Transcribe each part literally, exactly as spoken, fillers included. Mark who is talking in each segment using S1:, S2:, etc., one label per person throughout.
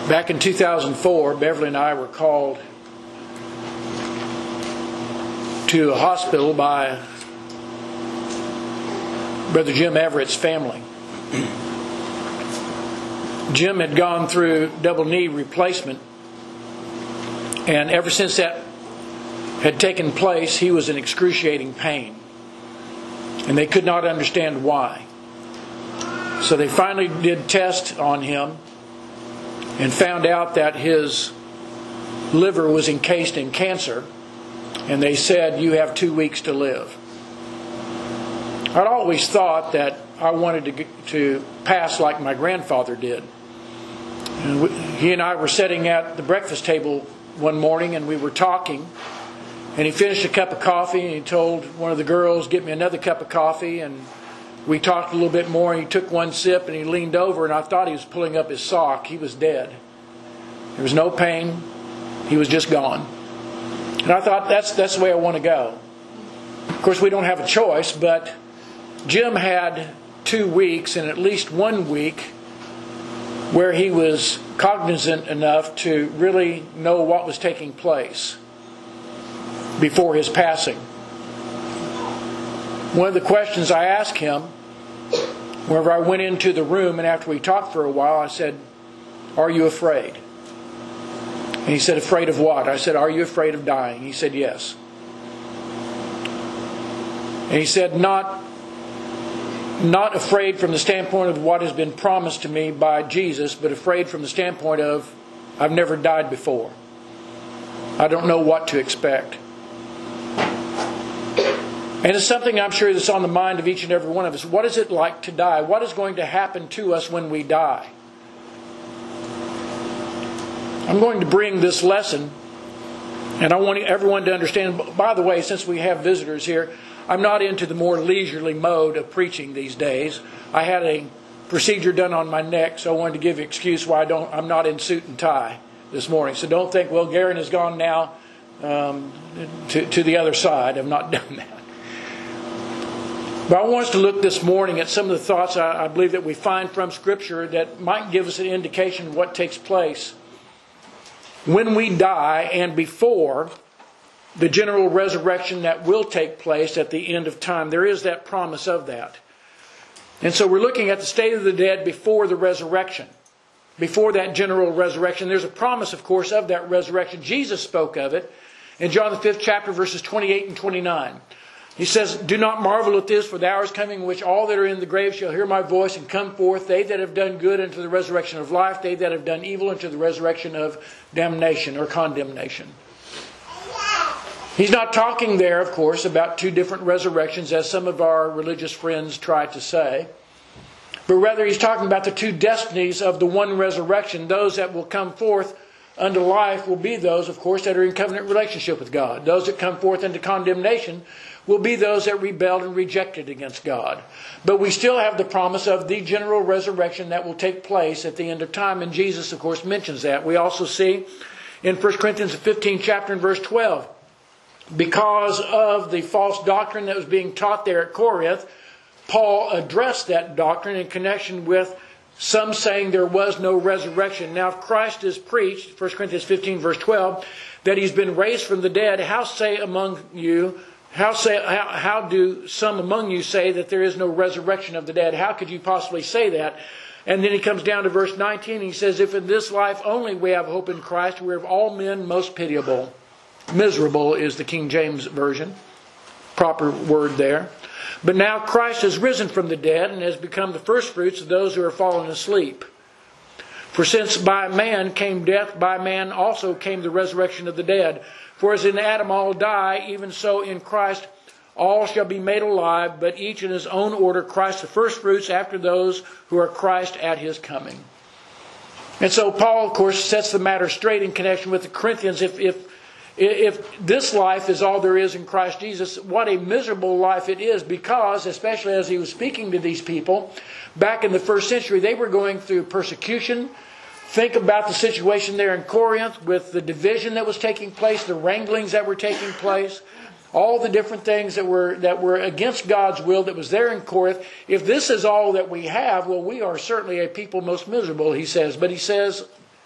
S1: Back in two thousand four, Beverly and I were called to a hospital by Brother Jim Everett's family. Jim had gone through double knee replacement, and ever since that had taken place, he was in excruciating pain. And they could not understand why. So they finally did tests on him and found out that his liver was encased in cancer. And they said, "You have two weeks to live." I'd always thought that I wanted to, get, to pass like my grandfather did. And we, he and I were sitting at the breakfast table one morning, and we were talking. And he finished a cup of coffee, and he told one of the girls, "Get me another cup of coffee." And we talked a little bit more, and he took one sip, and he leaned over, and I thought he was pulling up his sock. He was dead. There was no pain. He was just gone. And I thought, that's, that's the way I want to go. Of course, we don't have a choice, but Jim had two weeks, and at least one week, where he was cognizant enough to really know what was taking place before his passing. One of the questions I asked him, whenever I went into the room and after we talked for a while, I said, "Are you afraid?" And he said, "Afraid of what?" I said, "Are you afraid of dying?" He said, "Yes." And he said, not, not afraid from the standpoint of what has been promised to me by Jesus, but afraid from the standpoint of, I've never died before. I don't know what to expect. And it's something I'm sure that's on the mind of each and every one of us. What is it like to die? What is going to happen to us when we die? I'm going to bring this lesson, and I want everyone to understand. By the way, since we have visitors here, I'm not into the more leisurely mode of preaching these days. I had a procedure done on my neck, so I wanted to give you an excuse why I don't, I'm not in suit and tie this morning. So don't think, well, Garen has gone now um, to, to the other side. I've not done that. But I want us to look this morning at some of the thoughts I, I believe that we find from Scripture that might give us an indication of what takes place when we die and before the general resurrection that will take place at the end of time. There is that promise of that. And so we're looking at the state of the dead before the resurrection, before that general resurrection. There's a promise, of course, of that resurrection. Jesus spoke of it in John the fifth chapter, verses twenty-eight and twenty-nine. He says, "Do not marvel at this, for the hour is coming in which all that are in the grave shall hear my voice and come forth, they that have done good unto the resurrection of life, they that have done evil unto the resurrection of damnation," or condemnation. He's not talking there, of course, about two different resurrections, as some of our religious friends try to say. But rather, he's talking about the two destinies of the one resurrection. Those that will come forth unto life will be those, of course, that are in covenant relationship with God. Those that come forth into condemnation will be those that rebelled and rejected against God. But we still have the promise of the general resurrection that will take place at the end of time. And Jesus, of course, mentions that. We also see in First Corinthians fifteenth chapter and verse twelve, because of the false doctrine that was being taught there at Corinth, Paul addressed that doctrine in connection with some saying there was no resurrection. Now, if Christ is preached, First Corinthians fifteen verse twelve, that he's been raised from the dead, how say among you, how say how, how do some among you say that there is no resurrection of the dead? How could you possibly say that? And then he comes down to verse nineteen, and he says, "If in this life only we have hope in Christ, we are of all men most pitiable." Miserable is the King James Version. Proper word there. "But now Christ has risen from the dead and has become the firstfruits of those who are fallen asleep. For since by man came death, by man also came the resurrection of the dead. For as in Adam all die, even so in Christ all shall be made alive, but each in his own order, Christ the firstfruits, after those who are Christ at his coming." And so Paul, of course, sets the matter straight in connection with the Corinthians. If, if If this life is all there is in Christ Jesus, what a miserable life it is, because, especially as he was speaking to these people, back in the first century, they were going through persecution. Think about the situation there in Corinth with the division that was taking place, the wranglings that were taking place, all the different things that were that were against God's will that was there in Corinth. If this is all that we have, well, we are certainly a people most miserable, he says. But he says,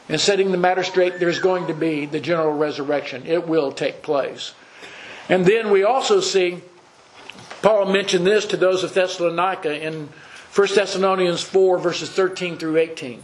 S1: and setting the matter straight, there's going to be the general resurrection. It will take place. And then we also see, Paul mentioned this to those of Thessalonica in First Thessalonians four, verses thirteen through eighteen.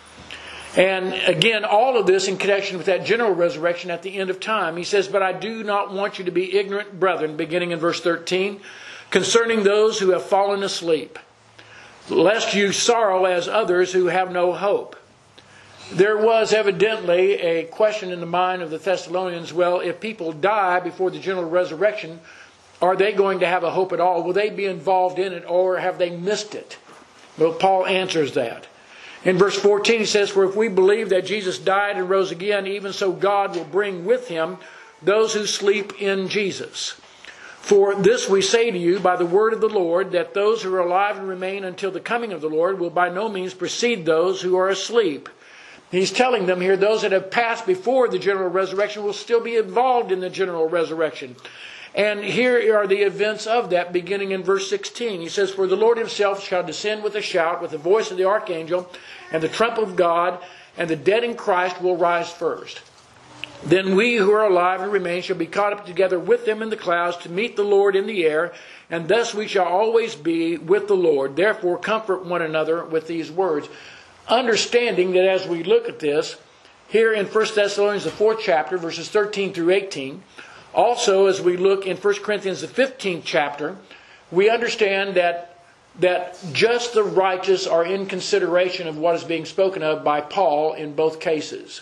S1: And again, all of this in connection with that general resurrection at the end of time. He says, "But I do not want you to be ignorant, brethren," beginning in verse thirteen, "concerning those who have fallen asleep, lest you sorrow as others who have no hope." There was evidently a question in the mind of the Thessalonians, well, if people die before the general resurrection, are they going to have a hope at all? Will they be involved in it, or have they missed it? Well, Paul answers that. In verse fourteen he says, "For if we believe that Jesus died and rose again, even so God will bring with him those who sleep in Jesus. For this we say to you by the word of the Lord, that those who are alive and remain until the coming of the Lord will by no means precede those who are asleep." He's telling them here, those that have passed before the general resurrection will still be involved in the general resurrection. And here are the events of that, beginning in verse sixteen. He says, "For the Lord himself shall descend with a shout, with the voice of the archangel, and the trump of God, and the dead in Christ will rise first. Then we who are alive and remain shall be caught up together with them in the clouds to meet the Lord in the air, and thus we shall always be with the Lord. Therefore comfort one another with these words." Understanding that as we look at this, here in First Thessalonians, the fourth chapter, verses thirteen through eighteen, also as we look in First Corinthians, the fifteenth chapter, we understand that, that just the righteous are in consideration of what is being spoken of by Paul in both cases.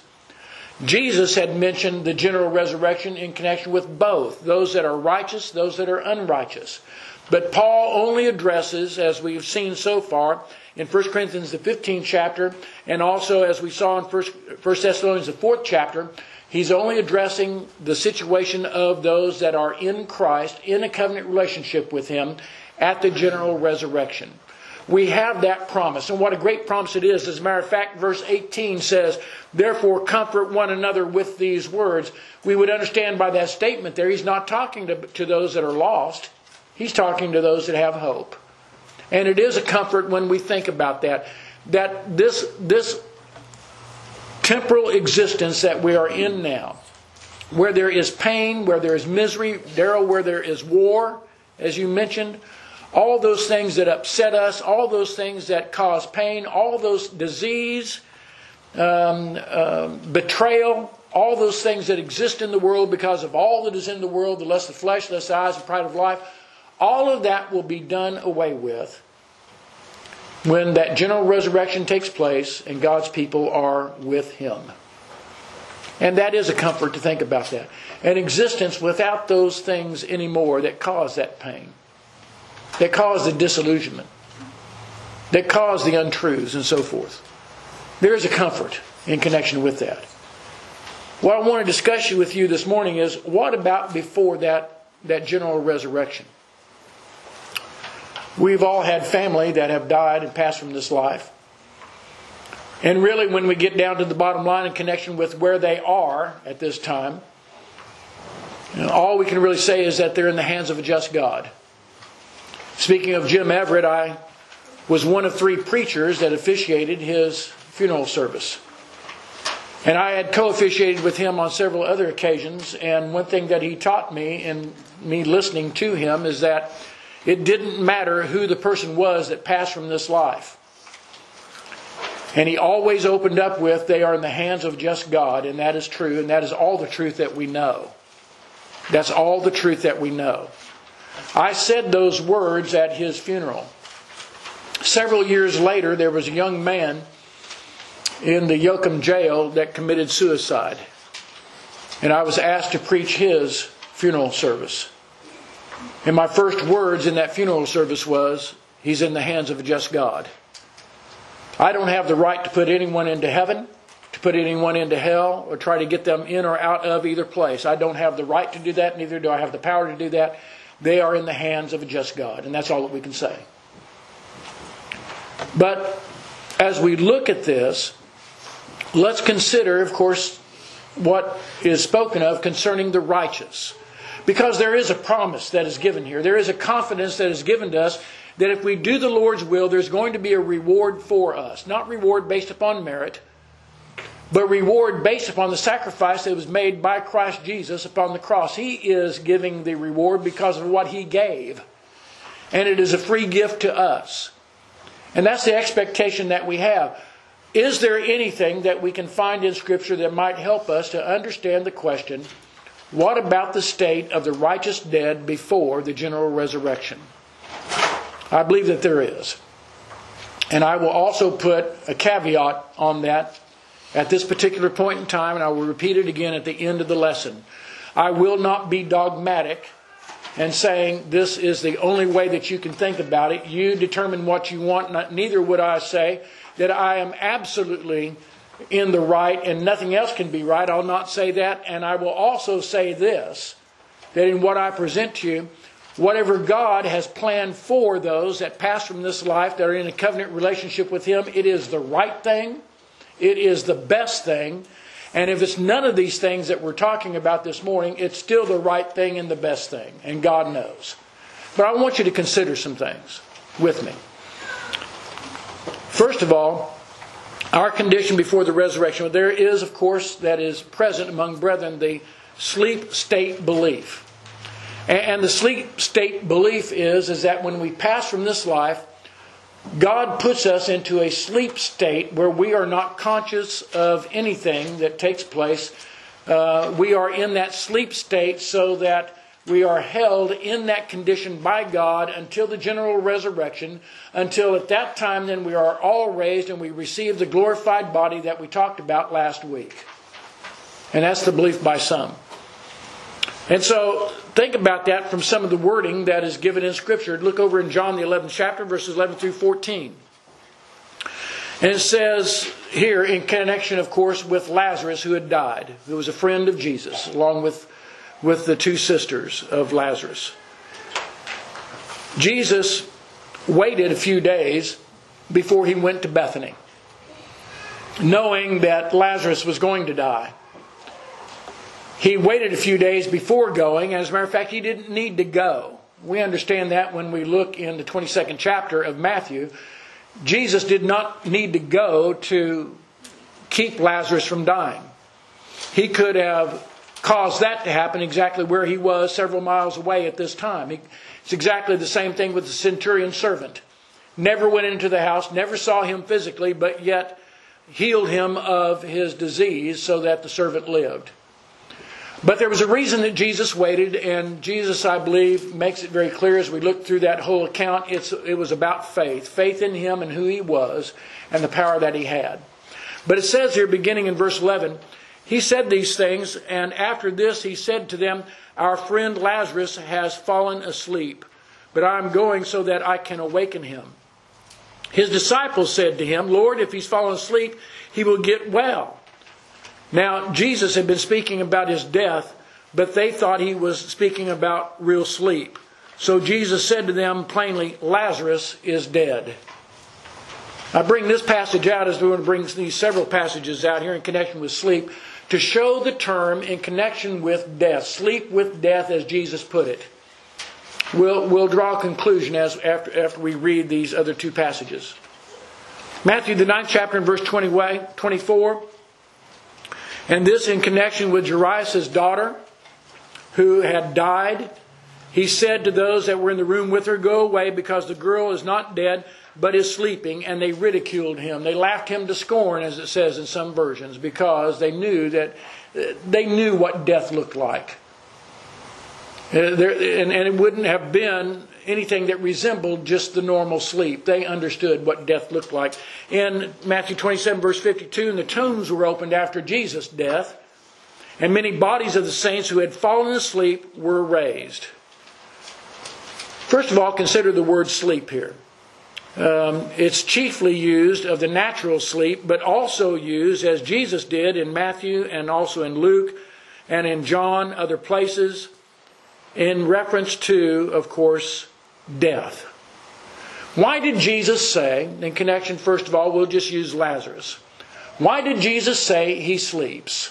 S1: Jesus had mentioned the general resurrection in connection with both, those that are righteous, those that are unrighteous. But Paul only addresses, as we've seen so far, in First Corinthians, the fifteenth chapter, and also as we saw in First, First Thessalonians, the fourth chapter, he's only addressing the situation of those that are in Christ, in a covenant relationship with him, at the general resurrection. We have that promise, and what a great promise it is. As a matter of fact, verse eighteen says, "Therefore comfort one another with these words." We would understand by that statement there, he's not talking to, to those that are lost. He's talking to those that have hope. And it is a comfort when we think about that, that this, this temporal existence that we are in now, where there is pain, where there is misery, Darrell, where there is war, as you mentioned, all those things that upset us, all those things that cause pain, all those disease, um, uh, betrayal, all those things that exist in the world because of all that is in the world, the lust of the flesh, the lust of the eyes, the pride of life, all of that will be done away with when that general resurrection takes place and God's people are with him. And that is a comfort to think about that. An existence without those things anymore that cause that pain, that cause the disillusionment, that cause the untruths and so forth. There is a comfort in connection with that. What I want to discuss with you this morning is, what about before that, that general resurrection? We've all had family that have died and passed from this life. And really, when we get down to the bottom line in connection with where they are at this time, you know, all we can really say is that they're in the hands of a just God. Speaking of Jim Everett, I was one of three preachers that officiated his funeral service. And I had co-officiated with him on several other occasions. And one thing that he taught me in me listening to him is that it didn't matter who the person was that passed from this life. And he always opened up with, they are in the hands of just God, and that is true, and that is all the truth that we know. That's all the truth that we know. I said those words at his funeral. Several years later, there was a young man in the Yoakum jail that committed suicide. And I was asked to preach his funeral service. And my first words in that funeral service was, he's in the hands of a just God. I don't have the right to put anyone into heaven, to put anyone into hell, or try to get them in or out of either place. I don't have the right to do that, neither do I have the power to do that. They are in the hands of a just God, and that's all that we can say. But as we look at this, let's consider, of course, what is spoken of concerning the righteous. Because there is a promise that is given here. There is a confidence that is given to us that if we do the Lord's will, there's going to be a reward for us. Not reward based upon merit, but reward based upon the sacrifice that was made by Christ Jesus upon the cross. He is giving the reward because of what He gave. And it is a free gift to us. And that's the expectation that we have. Is there anything that we can find in Scripture that might help us to understand the question, what about the state of the righteous dead before the general resurrection? I believe that there is. And I will also put a caveat on that at this particular point in time, and I will repeat it again at the end of the lesson. I will not be dogmatic and saying this is the only way that you can think about it. You determine what you want. Neither would I say that I am absolutely in the right and nothing else can be right. I'll not say that. And I will also say this, that in what I present to you, whatever God has planned for those that pass from this life, that are in a covenant relationship with Him, it is the right thing. It is the best thing. And if it's none of these things that we're talking about this morning, it's still the right thing and the best thing. And God knows. But I want you to consider some things with me. First of all, our condition before the resurrection. There is, of course, that is present among brethren, the sleep state belief. And the sleep state belief is, is that when we pass from this life, God puts us into a sleep state where we are not conscious of anything that takes place. Uh, we are in that sleep state so that we are held in that condition by God until the general resurrection. Until at that time then we are all raised and we receive the glorified body that we talked about last week. And that's the belief by some. And so think about that from some of the wording that is given in Scripture. Look over in John the eleventh chapter, verses eleven through fourteen. And it says here, in connection, of course, with Lazarus who had died, who was a friend of Jesus, along with, with the two sisters of Lazarus. Jesus waited a few days before He went to Bethany, knowing that Lazarus was going to die. He waited a few days before going. As a matter of fact, He didn't need to go. We understand that when we look in the twenty-second chapter of Matthew. Jesus did not need to go to keep Lazarus from dying. He could have caused that to happen exactly where he was, several miles away at this time. He, it's exactly the same thing with the centurion's servant. Never went into the house, never saw him physically, but yet healed him of his disease so that the servant lived. But there was a reason that Jesus waited, and Jesus, I believe, makes it very clear as we look through that whole account. It's, it was about faith. Faith in Him and who He was and the power that He had. But it says here, beginning in verse eleven, He said these things, and after this He said to them, Our friend Lazarus has fallen asleep, but I am going so that I can awaken him. His disciples said to Him, Lord, if he's fallen asleep, he will get well. Now, Jesus had been speaking about His death, but they thought He was speaking about real sleep. So Jesus said to them plainly, Lazarus is dead. I bring this passage out as we want to bring these several passages out here in connection with sleep to show the term in connection with death. Sleep with death, as Jesus put it. We'll, we'll draw a conclusion as after, after we read these other two passages. Matthew, the ninth chapter, and verse twenty, twenty-four. And this in connection with Jairus' daughter, who had died. He said to those that were in the room with her, Go away, because the girl is not dead, but is sleeping. And they ridiculed Him. They laughed Him to scorn, as it says in some versions, because they knew that they knew what death looked like. Uh, there, and, and it wouldn't have been anything that resembled just the normal sleep. They understood what death looked like. In Matthew twenty-seven, verse fifty-two, and the tombs were opened after Jesus' death, and many bodies of the saints who had fallen asleep were raised. First of all, consider the word sleep here. Um, it's chiefly used of the natural sleep, but also used, as Jesus did in Matthew and also in Luke and in John, other places, in reference to, of course, death. Why did Jesus say, in connection, first of all, we'll just use Lazarus. Why did Jesus say he sleeps?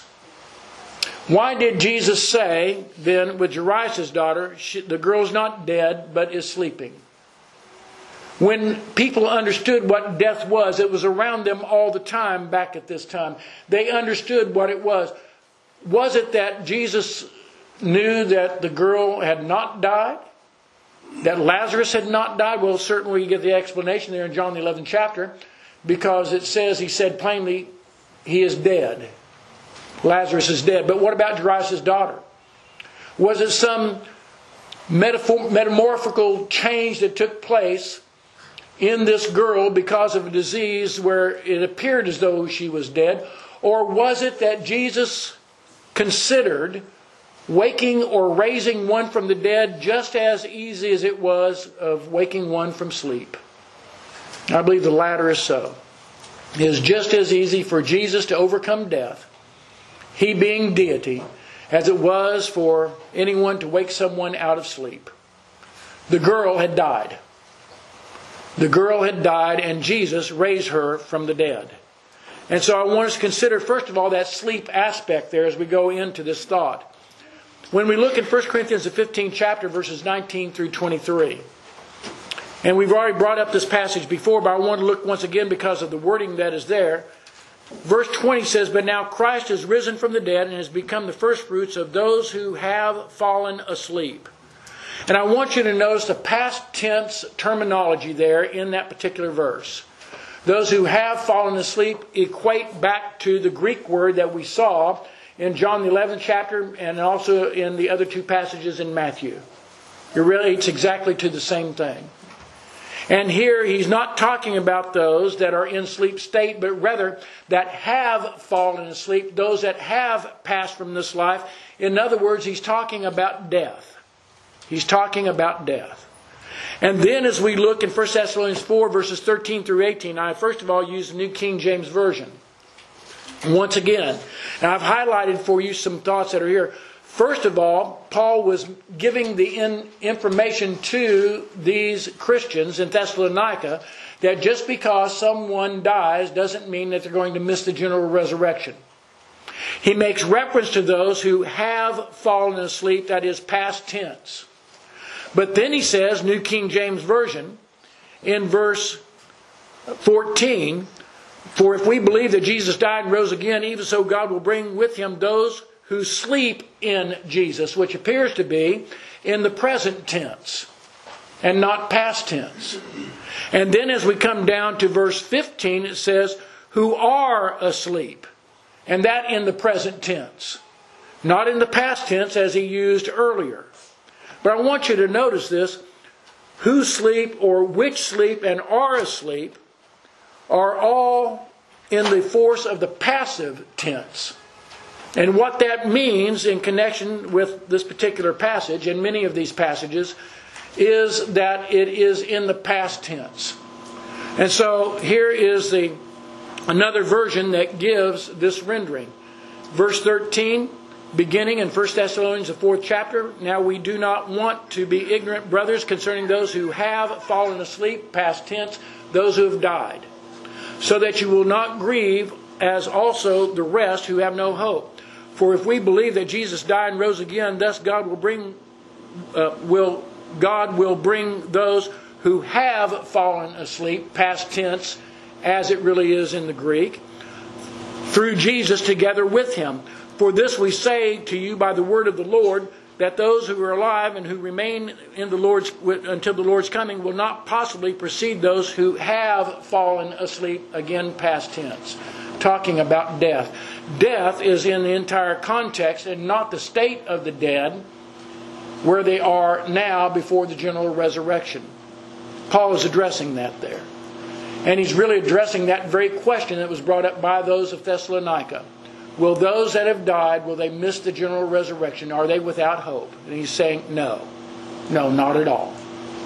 S1: Why did Jesus say, then, with Jairus' daughter, she, the girl's not dead, but is sleeping? When people understood what death was, it was around them all the time back at this time. They understood what it was. Was it that Jesus knew that the girl had not died? That Lazarus had not died? Well, certainly you get the explanation there in John the eleventh chapter, because it says, he said plainly, he is dead. Lazarus is dead. But what about Jairus' daughter? Was it some metaphor- metamorphical change that took place in this girl because of a disease where it appeared as though she was dead? Or was it that Jesus considered waking or raising one from the dead just as easy as it was of waking one from sleep? I believe the latter is so. It is just as easy for Jesus to overcome death, he being deity, as it was for anyone to wake someone out of sleep. The girl had died. The girl had died, and Jesus raised her from the dead. And so I want us to consider, first of all, that sleep aspect there as we go into this thought. When we look in First Corinthians, the fifteenth chapter, verses nineteen through twenty-three. And we've already brought up this passage before, but I want to look once again because of the wording that is there. Verse twenty says, "But now Christ is risen from the dead and has become the firstfruits of those who have fallen asleep." And I want you to notice the past tense terminology there in that particular verse. Those who have fallen asleep equate back to the Greek word that we saw in John the eleventh chapter and also in the other two passages in Matthew. It relates exactly to the same thing. And here he's not talking about those that are in sleep state, but rather that have fallen asleep, those that have passed from this life. In other words, he's talking about death. He's talking about death. And then as we look in First Thessalonians four, verses thirteen through eighteen, I first of all use the New King James Version. Once again, now I've highlighted for you some thoughts that are here. First of all, Paul was giving the in information to these Christians in Thessalonica that just because someone dies doesn't mean that they're going to miss the general resurrection. He makes reference to those who have fallen asleep, that is past tense. But then he says, New King James Version, in verse fourteen, "For if we believe that Jesus died and rose again, even so God will bring with him those who sleep in Jesus," which appears to be in the present tense and not past tense. And then as we come down to verse fifteen, it says, "who are asleep," and that in the present tense, not in the past tense as he used earlier. But I want you to notice this: who sleep or which sleep and are asleep are all in the force of the passive tense. And what that means in connection with this particular passage, and many of these passages, is that it is in the past tense. And so here is the another version that gives this rendering. Verse thirteen, beginning in First Thessalonians, the fourth chapter, "Now we do not want to be ignorant, brothers, concerning those who have fallen asleep," past tense, those who have died, "so that you will not grieve as also the rest who have no hope. For if we believe that Jesus died and rose again, thus God will bring, uh, will God will bring those who have fallen asleep," past tense, as it really is in the Greek, "through Jesus together with him. For this we say to you by the word of the Lord, that those who are alive and who remain in the Lord's until the Lord's coming will not possibly precede those who have fallen asleep," again past tense, talking about death. Death is in the entire context and not the state of the dead where they are now before the general resurrection. Paul is addressing that there. And he's really addressing that very question that was brought up by those of Thessalonica. Will those that have died, will they miss the general resurrection? Are they without hope? And he's saying, no. No, not at all.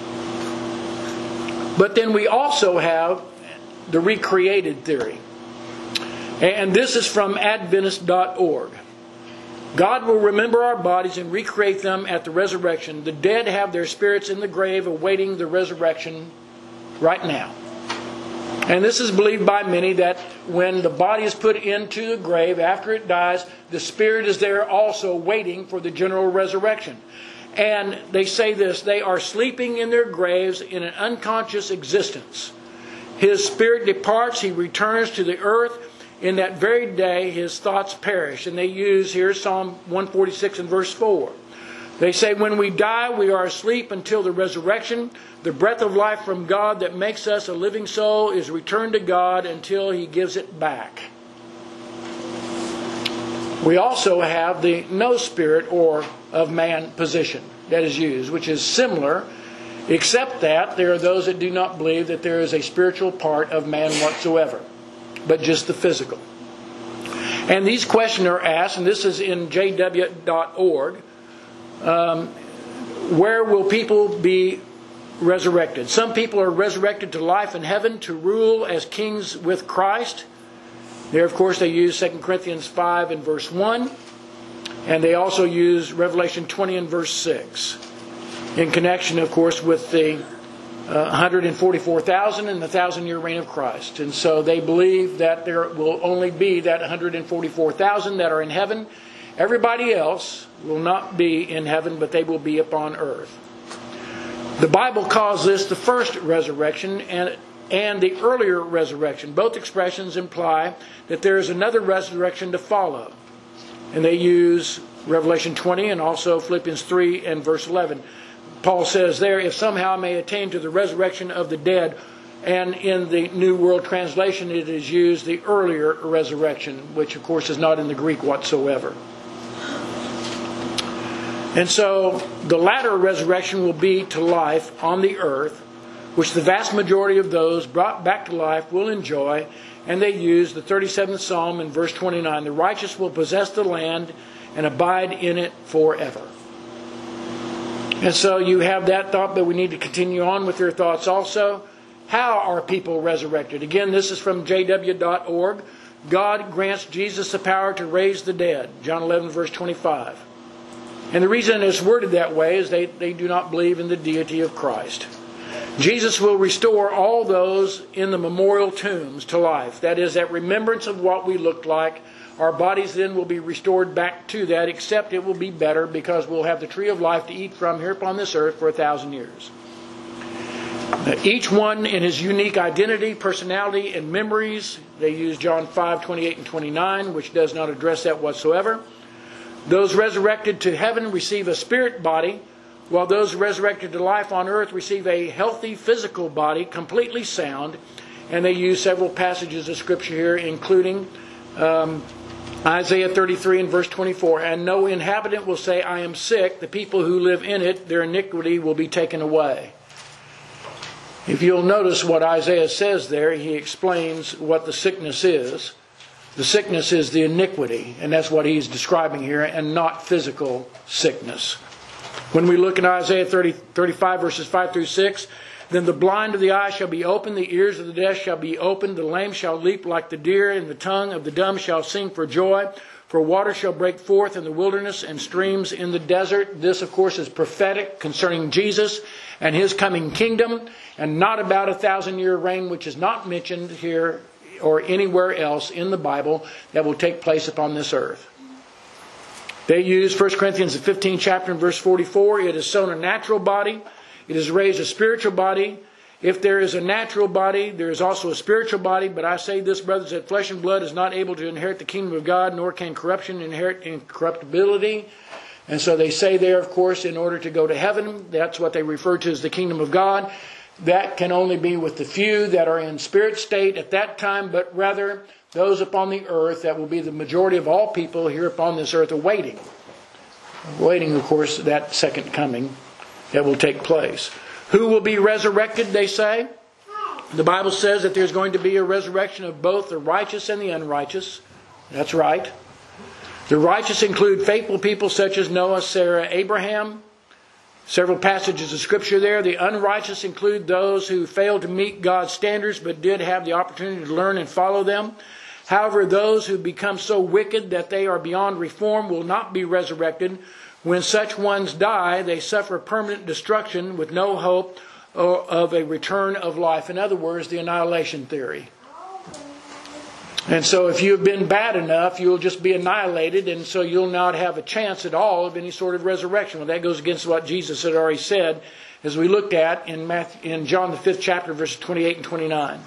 S1: But then we also have the recreated theory. And this is from Adventist dot org. "God will remember our bodies and recreate them at the resurrection. The dead have their spirits in the grave awaiting the resurrection right now." And this is believed by many that when the body is put into the grave, after it dies, the spirit is there also waiting for the general resurrection. And they say this, they are sleeping in their graves in an unconscious existence. His spirit departs, he returns to the earth. In that very day his thoughts perish. And they use here Psalm one forty-six and verse four. They say, when we die, we are asleep until the resurrection. The breath of life from God that makes us a living soul is returned to God until he gives it back. We also have the no spirit or of man position that is used, which is similar, except that there are those that do not believe that there is a spiritual part of man whatsoever, but just the physical. And these questions are asked, and this is in j w dot org. Um, where will people be resurrected? Some people are resurrected to life in heaven to rule as kings with Christ. There, of course, they use Second Corinthians five and verse one. And they also use Revelation twenty and verse six. In connection, of course, with the uh, one hundred forty-four thousand and the thousand-year reign of Christ. And so they believe that there will only be that one hundred forty-four thousand that are in heaven. Everybody else will not be in heaven, but they will be upon earth. The Bible calls this the first resurrection and, and the earlier resurrection. Both expressions imply that there is another resurrection to follow. And they use Revelation twenty and also Philippians three and verse eleven. Paul says there, if somehow I may attain to the resurrection of the dead. And in the New World Translation it is used the earlier resurrection, which of course is not in the Greek whatsoever. And so the latter resurrection will be to life on the earth, which the vast majority of those brought back to life will enjoy. And they use the thirty-seventh Psalm in verse twenty-nine. The righteous will possess the land and abide in it forever. And so you have that thought, but we need to continue on with your thoughts also. How are people resurrected? Again, this is from j w dot org. God grants Jesus the power to raise the dead. John eleven verse twenty-five. And the reason it's worded that way is they, they do not believe in the deity of Christ. Jesus will restore all those in the memorial tombs to life. That is, that remembrance of what we looked like. Our bodies then will be restored back to that, except it will be better because we'll have the tree of life to eat from here upon this earth for a thousand years. Each one in his unique identity, personality, and memories. They use John five, twenty-eight and twenty-nine, which does not address that whatsoever. Those resurrected to heaven receive a spirit body, while those resurrected to life on earth receive a healthy physical body, completely sound. And they use several passages of Scripture here, including um, Isaiah thirty-three and verse twenty-four. And no inhabitant will say, I am sick. The people who live in it, their iniquity will be taken away. If you'll notice what Isaiah says there, he explains what the sickness is. The sickness is the iniquity, and that's what he's describing here, and not physical sickness. When we look at Isaiah thirty, thirty-five verses five through six, then the blind of the eye shall be opened, the ears of the deaf shall be opened, the lame shall leap like the deer, and the tongue of the dumb shall sing for joy. For water shall break forth in the wilderness and streams in the desert. This, of course, is prophetic concerning Jesus and his coming kingdom, and not about a thousand-year reign, which is not mentioned here or anywhere else in the Bible that will take place upon this earth. They use First Corinthians the fifteenth chapter and verse forty-four. It is sown a natural body. It is raised a spiritual body. If there is a natural body, there is also a spiritual body. But I say this, brothers, that flesh and blood is not able to inherit the kingdom of God, nor can corruption inherit incorruptibility. And so they say there, of course, in order to go to heaven, that's what they refer to as the kingdom of God. That can only be with the few that are in spirit state at that time, but rather those upon the earth that will be the majority of all people here upon this earth awaiting. Awaiting, of course, that second coming that will take place. Who will be resurrected, they say? The Bible says that there's going to be a resurrection of both the righteous and the unrighteous. That's right. The righteous include faithful people such as Noah, Sarah, Abraham. Several passages of Scripture there. The unrighteous include those who failed to meet God's standards but did have the opportunity to learn and follow them. However, those who become so wicked that they are beyond reform will not be resurrected. When such ones die, they suffer permanent destruction with no hope of a return of life. In other words, the annihilation theory. And so if you've been bad enough, you'll just be annihilated, and so you'll not have a chance at all of any sort of resurrection. Well, that goes against what Jesus had already said, as we looked at in Matthew, in John the fifth chapter, verses twenty-eight and twenty-nine.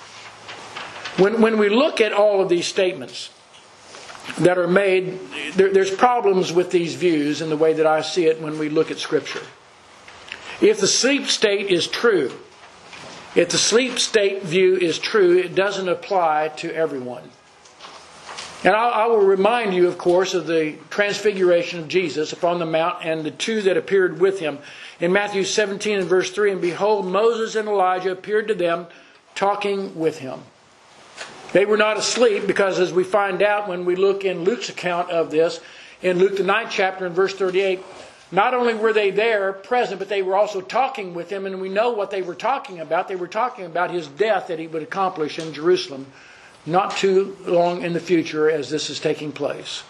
S1: When, when we look at all of these statements that are made, there, there's problems with these views in the way that I see it when we look at Scripture. If the sleep state is true, if the sleep state view is true, it doesn't apply to everyone. And I, I will remind you, of course, of the transfiguration of Jesus upon the mount and the two that appeared with him. In Matthew seventeen and verse three, and behold, Moses and Elijah appeared to them, talking with him. They were not asleep, because as we find out when we look in Luke's account of this, in Luke the ninth chapter and verse thirty-eight, not only were they there present, but they were also talking with him, and we know what they were talking about. They were talking about his death that he would accomplish in Jerusalem not too long in the future as this is taking place.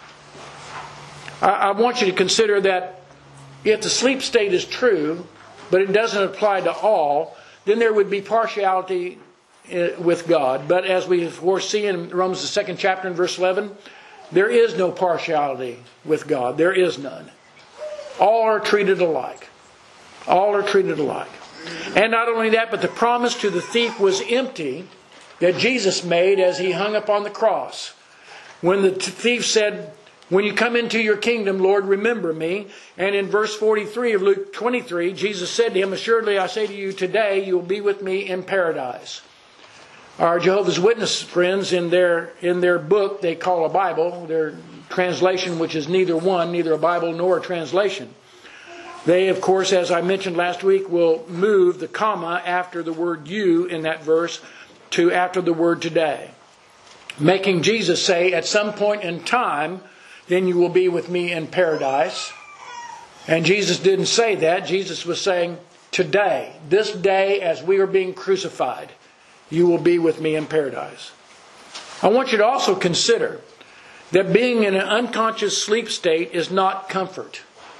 S1: I, I want you to consider that if the sleep state is true, but it doesn't apply to all, then there would be partiality with God. But as we of course see in Romans the second chapter and verse eleven, there is no partiality with God. There is none. All are treated alike. All are treated alike. And not only that, but the promise to the thief was empty that Jesus made as he hung upon the cross. When the thief said, when you come into your kingdom, Lord, remember me. And in verse forty-three of Luke twenty-three, Jesus said to him, assuredly I say to you, today you will be with me in paradise. Our Jehovah's Witness friends, in their in their book they call a Bible, their translation, which is neither one, neither a Bible nor a translation. They, of course, as I mentioned last week, will move the comma after the word you in that verse to after the word today, making Jesus say, at some point in time, then you will be with me in paradise. And Jesus didn't say that. Jesus was saying, today, this day as we are being crucified, you will be with me in paradise. I want you to also consider that being in an unconscious sleep state is not comfort.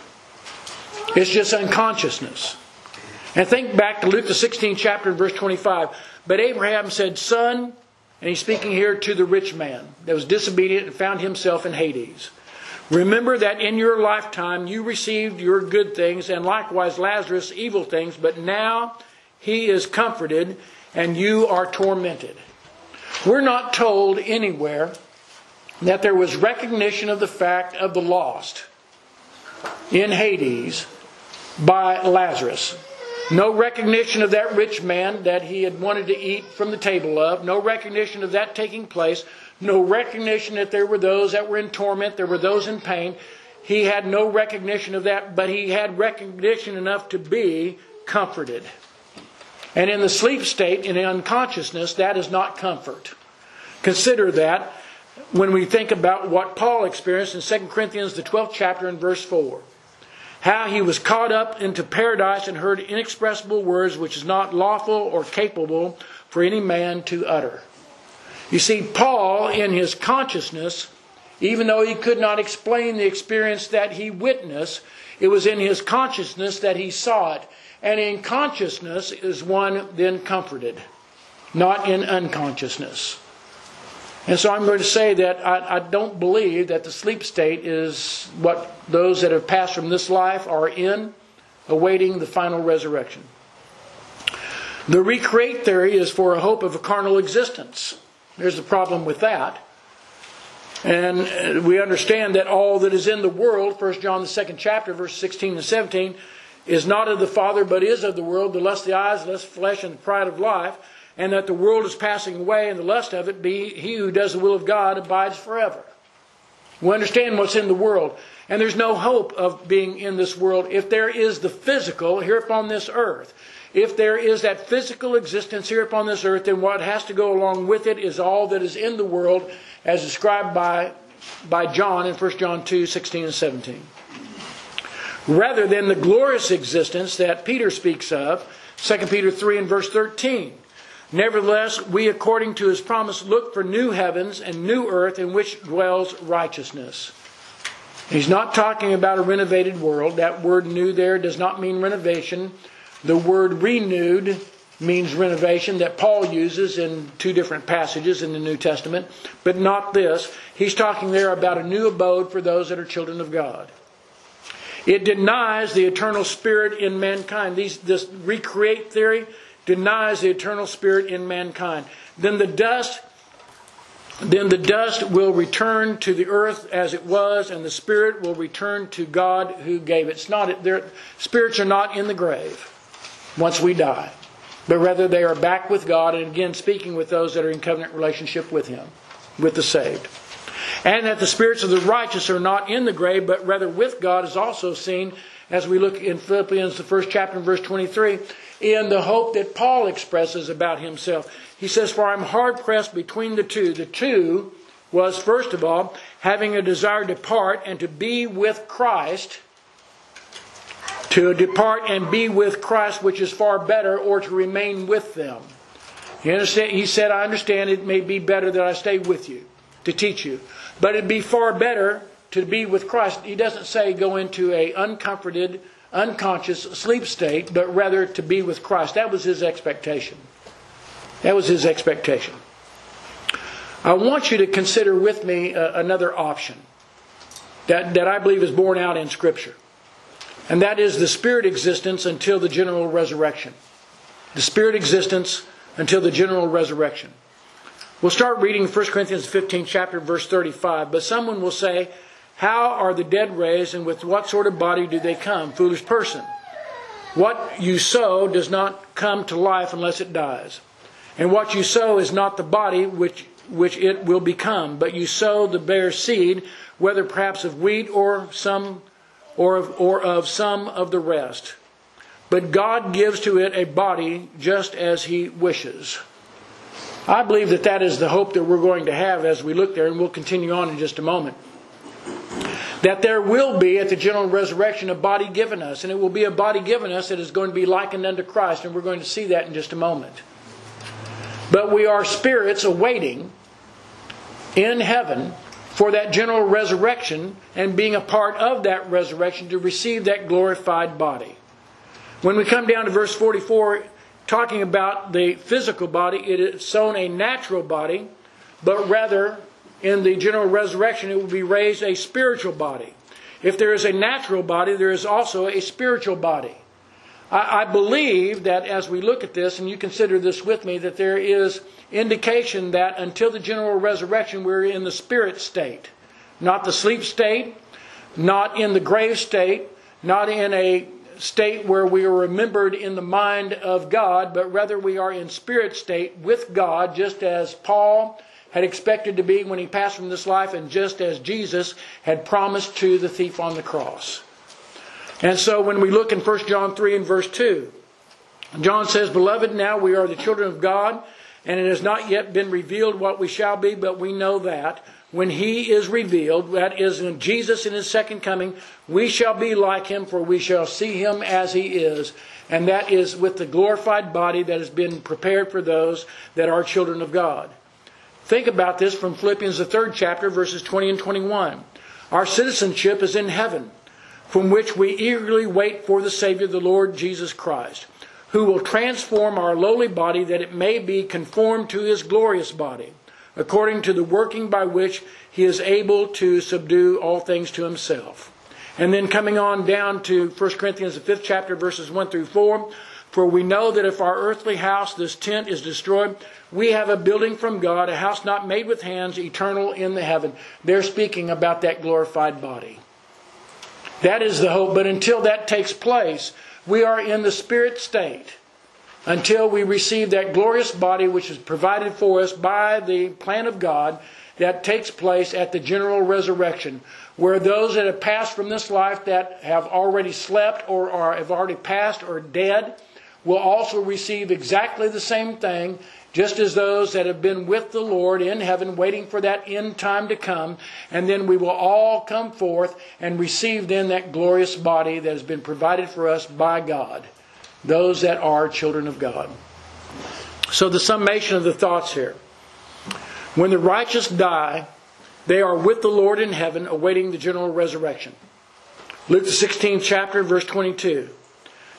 S1: It's just unconsciousness. And think back to Luke the sixteenth chapter and verse twenty-five. But Abraham said, son, and he's speaking here to the rich man that was disobedient and found himself in Hades. Remember that in your lifetime you received your good things, and likewise Lazarus evil things, but now he is comforted and you are tormented. We're not told anywhere that there was recognition of the fact of the lost in Hades by Lazarus. No recognition of that rich man that he had wanted to eat from the table of. No recognition of that taking place. No recognition that there were those that were in torment. There were those in pain. He had no recognition of that, but he had recognition enough to be comforted. And in the sleep state, in unconsciousness, that is not comfort. Consider that when we think about what Paul experienced in Second Corinthians, the twelfth chapter and verse four. How he was caught up into paradise and heard inexpressible words which is not lawful or capable for any man to utter. You see, Paul, in his consciousness, even though he could not explain the experience that he witnessed, it was in his consciousness that he saw it. And in consciousness is one then comforted, not in unconsciousness. And so I'm going to say that I, I don't believe that the sleep state is what those that have passed from this life are in, awaiting the final resurrection. The recreate theory is for a hope of a carnal existence. There's a problem with that. And we understand that all that is in the world, First John the second chapter, verse sixteen and seventeen, is not of the Father, but is of the world, the lust of the eyes, the lust of the flesh, and the pride of life. And that the world is passing away, and the lust of it, be he who does the will of God abides forever. We understand what's in the world. And there's no hope of being in this world if there is the physical here upon this earth. If there is that physical existence here upon this earth, then what has to go along with it is all that is in the world as described by, by John in First John two, sixteen and seventeen. Rather than the glorious existence that Peter speaks of, Second Peter three and verse thirteen. Nevertheless, we according to his promise look for new heavens and new earth in which dwells righteousness. He's not talking about a renovated world. That word new there does not mean renovation. The word renewed means renovation that Paul uses in two different passages in the New Testament, but not this. He's talking there about a new abode for those that are children of God. It denies the eternal spirit in mankind. These, this recreate theory denies the eternal spirit in mankind. Then the dust, then the dust will return to the earth as it was, and the spirit will return to God who gave it. It's not, their spirits are not in the grave once we die, but rather they are back with God, and again speaking with those that are in covenant relationship with Him, with the saved. And that the spirits of the righteous are not in the grave, but rather with God, is also seen as we look in Philippians, the first chapter, verse twenty-three, in the hope that Paul expresses about himself. He says, "For I'm hard pressed between the two." The two was, first of all, having a desire to depart and to be with Christ, to depart and be with Christ, which is far better, or to remain with them. You understand? He said, "I understand it may be better that I stay with you to teach you, but it'd be far better to be with Christ." He doesn't say go into a uncomforted, unconscious sleep state, but rather to be with Christ. That was his expectation. That was his expectation. I want you to consider with me uh, another option that, that I believe is borne out in Scripture. And that is the spirit existence until the general resurrection. The spirit existence until the general resurrection. We'll start reading First Corinthians fifteenth chapter, verse thirty-five. "But someone will say, how are the dead raised, and with what sort of body do they come? Foolish person. What you sow does not come to life unless it dies. And what you sow is not the body which which it will become, but you sow the bare seed, whether perhaps of wheat or some or of, or of some of the rest. But God gives to it a body just as He wishes." I believe that that is the hope that we're going to have as we look there, and we'll continue on in just a moment. That there will be at the general resurrection a body given us, and it will be a body given us that is going to be likened unto Christ, and we're going to see that in just a moment. But we are spirits awaiting in heaven for that general resurrection, and being a part of that resurrection to receive that glorified body. When we come down to verse forty-four, talking about the physical body, it is sown a natural body, but rather in the general resurrection it will be raised a spiritual body. If there is a natural body, there is also a spiritual body. I, I believe that as we look at this, and you consider this with me, that there is indication that until the general resurrection we're in the spirit state. Not the sleep state, not in the grave state, not in a state where we are remembered in the mind of God, but rather we are in spirit state with God, just as Paul had expected to be when he passed from this life, and just as Jesus had promised to the thief on the cross. And so when we look in First John three and verse two, John says, "Beloved, now we are the children of God, and it has not yet been revealed what we shall be, but we know that when He is revealed," that is, when Jesus in His second coming, "we shall be like Him, for we shall see Him as He is." And that is with the glorified body that has been prepared for those that are children of God. Think about this from Philippians, the third chapter, verses twenty and twenty-one. "Our citizenship is in heaven, from which we eagerly wait for the Savior, the Lord Jesus Christ, who will transform our lowly body that it may be conformed to His glorious body, according to the working by which He is able to subdue all things to Himself." And then coming on down to First Corinthians, the fifth chapter, verses one through four. "For we know that if our earthly house, this tent, is destroyed, we have a building from God, a house not made with hands, eternal in the heaven." They're speaking about that glorified body. That is the hope. But until that takes place, we are in the spirit state. Until we receive that glorious body which is provided for us by the plan of God, that takes place at the general resurrection, where those that have passed from this life, that have already slept or are, have already passed or dead, will also receive exactly the same thing, just as those that have been with the Lord in heaven waiting for that end time to come. And then we will all come forth and receive then that glorious body that has been provided for us by God, those that are children of God. So the summation of the thoughts here. When the righteous die, they are with the Lord in heaven, awaiting the general resurrection. Luke the sixteenth chapter, verse twenty-two.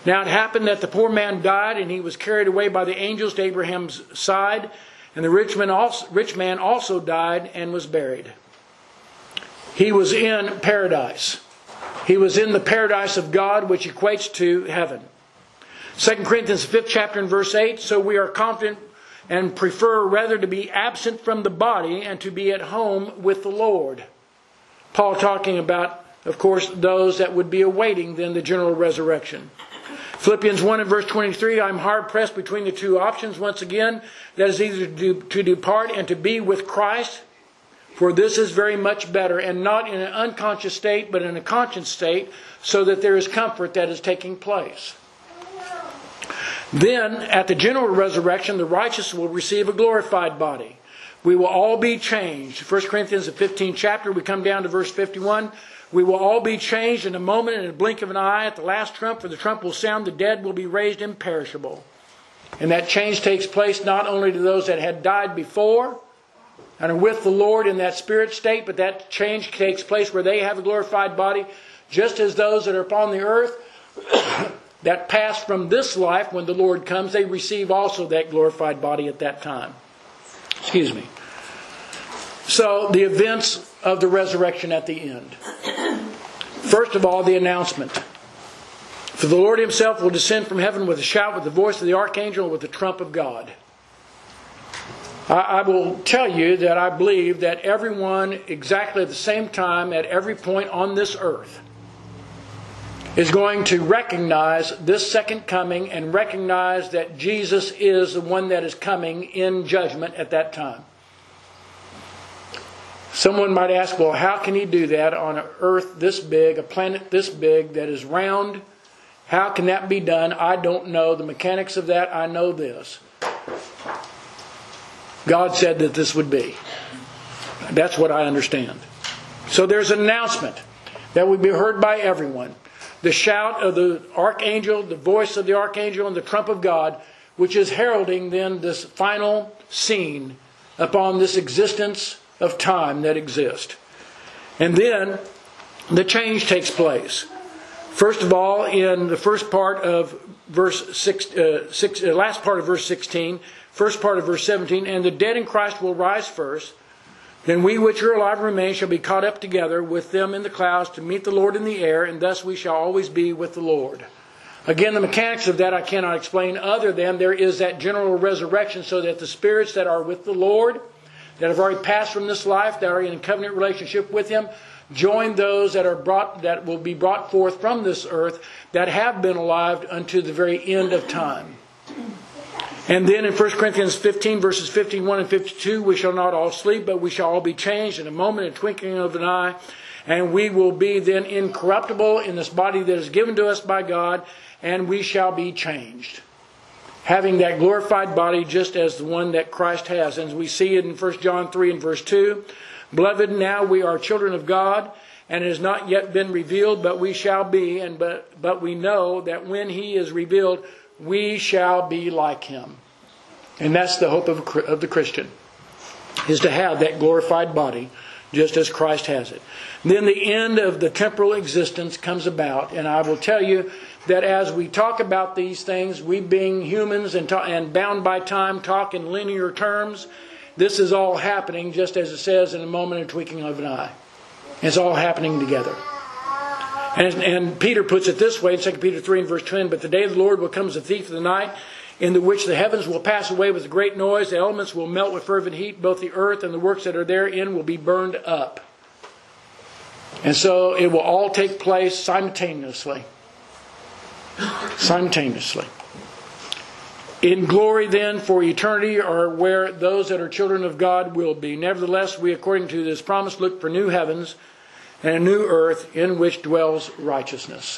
S1: Now it happened that the poor man died, and he was carried away by the angels to Abraham's side. And the rich man also, rich man also died and was buried. He was in paradise. He was in the paradise of God, which equates to heaven. Second Corinthians fifth chapter and verse eight, so we are confident and prefer rather to be absent from the body and to be at home with the Lord. Paul talking about, of course, those that would be awaiting then the general resurrection. Philippians one and verse twenty-three, I'm hard pressed between the two options. Once again, that is either to, to depart and to be with Christ, for this is very much better, and not in an unconscious state, but in a conscious state, so that there is comfort that is taking place. Then, at the general resurrection, the righteous will receive a glorified body. We will all be changed. First Corinthians, the fifteenth chapter, we come down to verse fifty-one. We will all be changed in a moment, in a blink of an eye, at the last trump, for the trump will sound, the dead will be raised imperishable. And that change takes place not only to those that had died before and are with the Lord in that spirit state, but that change takes place where they have a glorified body, just as those that are upon the earth that pass from this life, when the Lord comes, they receive also that glorified body at that time. Excuse me. So, the events of the resurrection at the end. First of all, the announcement. For the Lord himself will descend from heaven with a shout, with the voice of the archangel, and with the trump of God. I, I will tell you that I believe that everyone exactly at the same time, at every point on this earth, is going to recognize this second coming and recognize that Jesus is the one that is coming in judgment at that time. Someone might ask, well, how can he do that on an earth this big, a planet this big that is round? How can that be done? I don't know the mechanics of that. I know this. God said that this would be. That's what I understand. So there's an announcement that would be heard by everyone. The shout of the archangel, the voice of the archangel, and the trump of God, which is heralding then this final scene upon this existence of time that exists. And then the change takes place. First of all, in the first part of verse six, uh, six uh, last part of verse sixteen, first part of verse seventeen, and the dead in Christ will rise first. Then we which are alive and remain shall be caught up together with them in the clouds to meet the Lord in the air, and thus we shall always be with the Lord. Again, the mechanics of that I cannot explain, other than there is that general resurrection, so that the spirits that are with the Lord, that have already passed from this life, that are in covenant relationship with Him, join those that are brought, that will be brought forth from this earth, that have been alive unto the very end of time. And then in First Corinthians fifteen, verses fifty-one and fifty-two, we shall not all sleep, but we shall all be changed in a moment, a twinkling of an eye, and we will be then incorruptible in this body that is given to us by God, and we shall be changed, having that glorified body just as the one that Christ has. And we see it in First John three and verse two. Beloved, now we are children of God, and it has not yet been revealed, but we shall be, and but, but we know that when He is revealed, we shall be like Him. And that's the hope of, of the Christian, is to have that glorified body just as Christ has it. And then the end of the temporal existence comes about, and I will tell you that as we talk about these things, we being humans and, ta- and bound by time, talk in linear terms, this is all happening just as it says in a moment of twinkling of an eye. It's all happening together. And, and Peter puts it this way in Second Peter three and verse ten, but the day of the Lord will come as a thief of the night, in the which the heavens will pass away with a great noise, the elements will melt with fervent heat, both the earth and the works that are therein will be burned up. And so it will all take place simultaneously. Simultaneously. In glory then for eternity are where those that are children of God will be. Nevertheless, we according to this promise look for new heavens and a new earth in which dwells righteousness.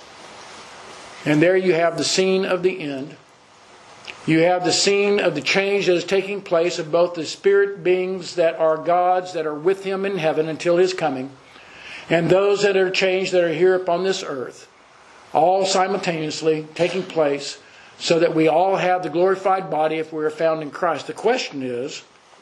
S1: And there you have the scene of the end. You have the scene of the change that is taking place of both the spirit beings that are God's, that are with Him in heaven until His coming, and those that are changed that are here upon this earth, all simultaneously taking place, so that we all have the glorified body if we are found in Christ. The question is,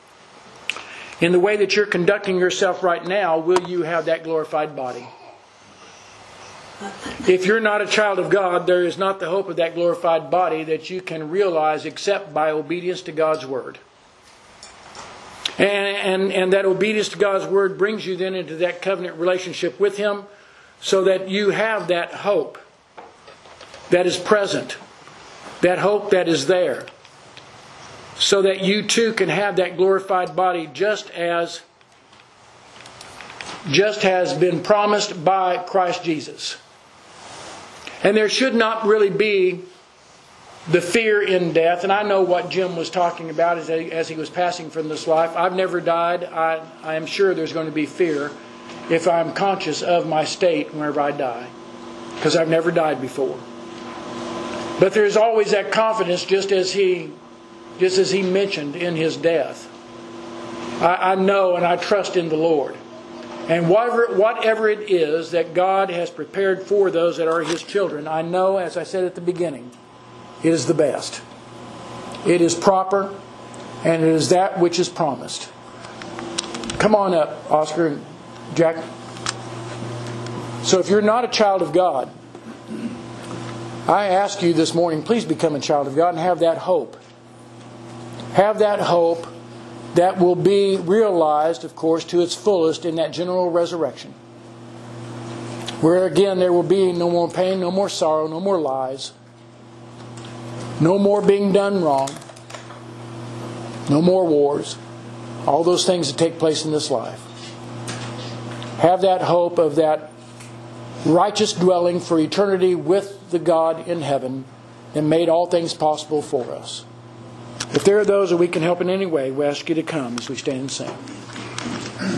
S1: in the way that you're conducting yourself right now, will you have that glorified body? If you're not a child of God, there is not the hope of that glorified body that you can realize except by obedience to God's Word. And, and, and that obedience to God's Word brings you then into that covenant relationship with Him, so that you have that hope that is present, that hope that is there, so that you too can have that glorified body just as just has been promised by Christ Jesus. And there should not really be the fear in death. And I know what Jim was talking about as, as he was passing from this life. I've never died. I, I am sure there's going to be fear if I'm conscious of my state whenever I die, because I've never died before. But there's always that confidence, just as he, just as he mentioned in his death. I, I know and I trust in the Lord. And whatever, whatever it is that God has prepared for those that are His children, I know, as I said at the beginning, it is the best. It is proper, and it is that which is promised. Come on up, Oscar and Jack. So if you're not a child of God, I ask you this morning, please become a child of God and have that hope. Have that hope that will be realized, of course, to its fullest in that general resurrection. Where again there will be no more pain, no more sorrow, no more lies, no more being done wrong, no more wars, all those things that take place in this life. Have that hope of that righteous dwelling for eternity with the God in heaven that made all things possible for us. If there are those that we can help in any way, we ask you to come as we stand and sing.